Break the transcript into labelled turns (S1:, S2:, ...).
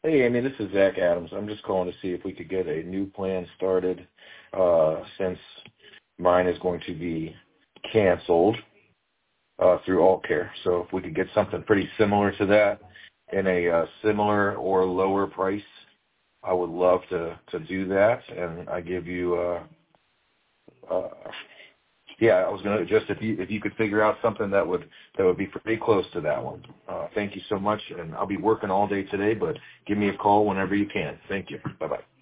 S1: Hey, Amy, this is Zach Adams. I'm just calling to see if we could get a new plan started since mine is going to be canceled through AltCare. So if we could get something pretty similar to that in a similar or lower price, I would love to do that. And I give you, I was going to just if you could figure out something that would be pretty close to that one. Thank you so much, and I'll be working all day today, but give me a call whenever you can. Thank you. Bye-bye.